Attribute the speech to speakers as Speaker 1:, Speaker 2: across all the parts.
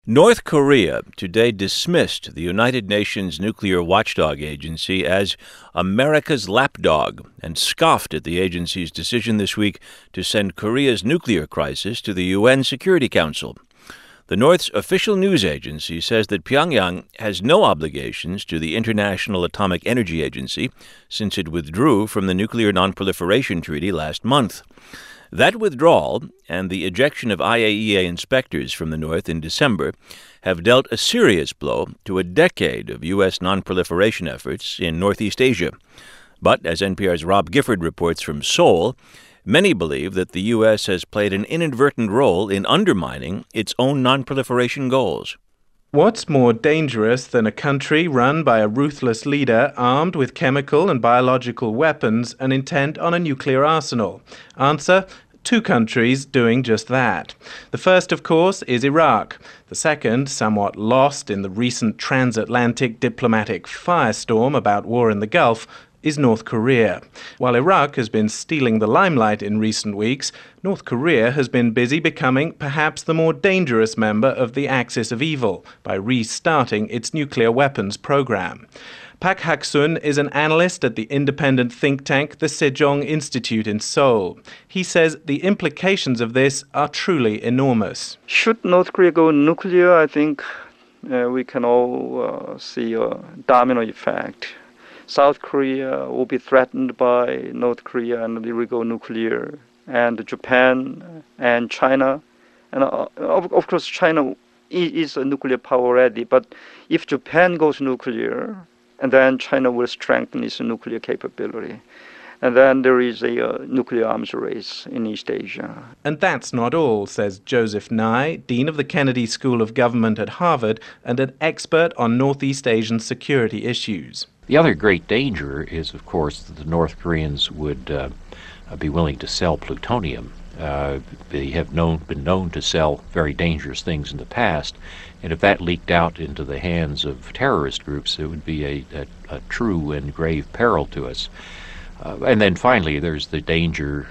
Speaker 1: North Korea today dismissed the United Nations nuclear watchdog agency as America's lapdog and scoffed at the agency's decision this week to send Korea's nuclear crisis to the UN Security Council. The North's official news agency says that Pyongyang has no obligations to the International Atomic Energy Agency since it withdrew from the Nuclear Non-Proliferation Treaty last month. That withdrawal and the ejection of IAEA inspectors from the North in December have dealt a serious blow to a decade of U.S. non-proliferation efforts in Northeast Asia. But, as NPR's Rob Gifford reports from Seoul, many believe that the U.S. has played an inadvertent role in undermining its own non-proliferation goals.
Speaker 2: What's more dangerous than a country run by a ruthless leader armed with chemical and biological weapons and intent on a nuclear arsenal? Answer: two countries doing just that. The first, of course, is Iraq. The second, somewhat lost in the recent transatlantic diplomatic firestorm about war in the Gulf, is North Korea. While Iraq has been stealing the limelight in recent weeks, North Korea has been busy becoming perhaps the more dangerous member of the axis of evil by restarting its nuclear weapons program. Park Hak-sun is an analyst at the independent think tank the Sejong Institute in Seoul. He says the implications of this are truly enormous.
Speaker 3: Should North Korea go nuclear, I think we can all see a domino effect. South Korea will be threatened by North Korea and it will go nuclear. And Japan and China. And of course, China is a nuclear power already. But if Japan goes nuclear, and then China will strengthen its nuclear capability. And then there is a nuclear arms race in East Asia.
Speaker 2: And that's not all, says Joseph Nye, Dean of the Kennedy School of Government at Harvard and an expert on Northeast Asian security issues.
Speaker 4: The other great danger is, of course, that the North Koreans would be willing to sell plutonium. They have been known to sell very dangerous things in the past, and if that leaked out into the hands of terrorist groups, it would be a true and grave peril to us. And then finally, there's the danger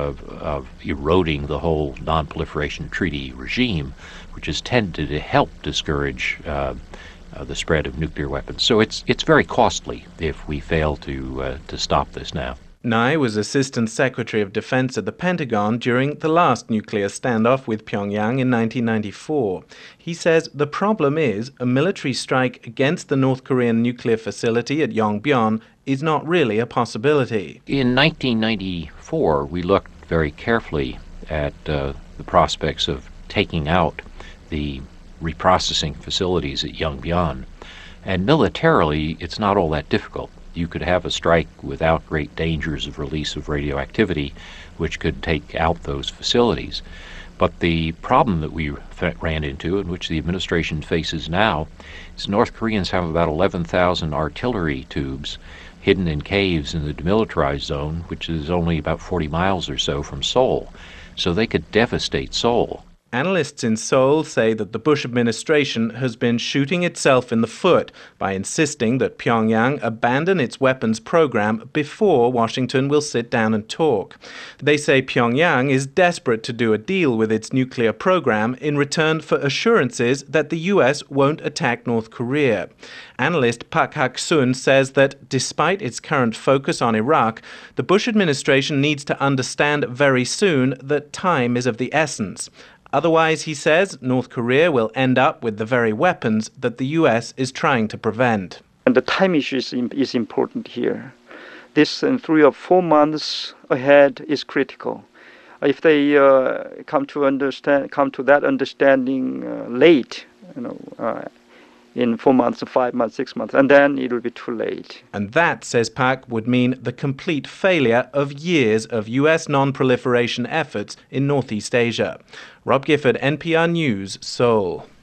Speaker 4: of eroding the whole non-proliferation treaty regime, which has tended to help discourage the spread of nuclear weapons. So it's very costly if we fail to stop this now.
Speaker 2: Nye was Assistant Secretary of Defense at the Pentagon during the last nuclear standoff with Pyongyang in 1994. He says the problem is a military strike against the North Korean nuclear facility at Yongbyon is not really a possibility.
Speaker 4: In 1994, we looked very carefully at the prospects of taking out the reprocessing facilities at Yongbyon. And militarily, it's not all that difficult. You could have a strike without great dangers of release of radioactivity, which could take out those facilities. But the problem that we ran into, and which the administration faces now, is North Koreans have about 11,000 artillery tubes hidden in caves in the demilitarized zone, which is only about 40 miles or so from Seoul. So they could devastate Seoul.
Speaker 2: Analysts in Seoul say that the Bush administration has been shooting itself in the foot by insisting that Pyongyang abandon its weapons program before Washington will sit down and talk. They say Pyongyang is desperate to do a deal with its nuclear program in return for assurances that the U.S. won't attack North Korea. Analyst Park Hak-sun says that despite its current focus on Iraq, the Bush administration needs to understand very soon that time is of the essence. Otherwise, he says, North Korea will end up with the very weapons that the U.S. is trying to prevent.
Speaker 3: And the time issue is important here. This 3 or 4 months ahead is critical. If they come to that understanding late, in 4 months, 5 months, 6 months, and then it will be too late.
Speaker 2: And that, says Park, would mean the complete failure of years of U.S. non-proliferation efforts in Northeast Asia. Rob Gifford, NPR News, Seoul.